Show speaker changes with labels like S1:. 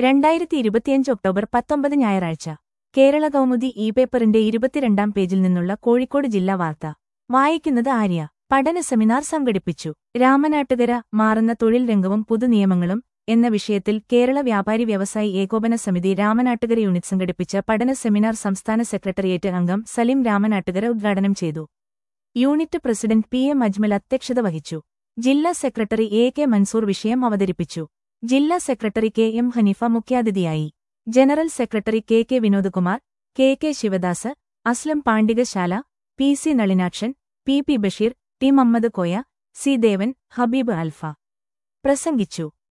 S1: 2025 October 19 ഞായറാഴ്ച കേരള കൗമുദി പേപ്പറിന്റെ 22-ാം പേജിൽ നിന്നുള്ള കോഴിക്കോട് ജില്ലാ വാർത്ത വായിക്കുന്നത് ആര്യ. പഠന സെമിനാർ സംഘടിപ്പിച്ചു. രാമനാട്ടുകര മാറുന്ന തൊഴിൽ രംഗവും പുതുനിയമങ്ങളും എന്ന വിഷയത്തിൽ കേരള വ്യാപാരി വ്യവസായി ഏകോപന സമിതി രാമനാട്ടുകര യൂണിറ്റ് സംഘടിപ്പിച്ച പഠന സെമിനാർ സംസ്ഥാന സെക്രട്ടേറിയറ്റ് അംഗം സലിം രാമനാട്ടുകര ഉദ്ഘാടനം ചെയ്തു. യൂണിറ്റ് പ്രസിഡന്റ് PM അജ്മൽ അധ്യക്ഷത വഹിച്ചു. ജില്ലാ സെക്രട്ടറി AK മൻസൂർ വിഷയം അവതരിപ്പിച്ചു. ജില്ലാ സെക്രട്ടറി KM ഹനീഫ മുഖ്യാതിഥിയായി. General secretary KK Vinodkumar, KK Sivadas, Aslam Pandikasala, PC Nalinakshan, PP Basheer, T Muhammad Koya, C Devan, Habeeb Alfa പ്രസംഗിച്ചു.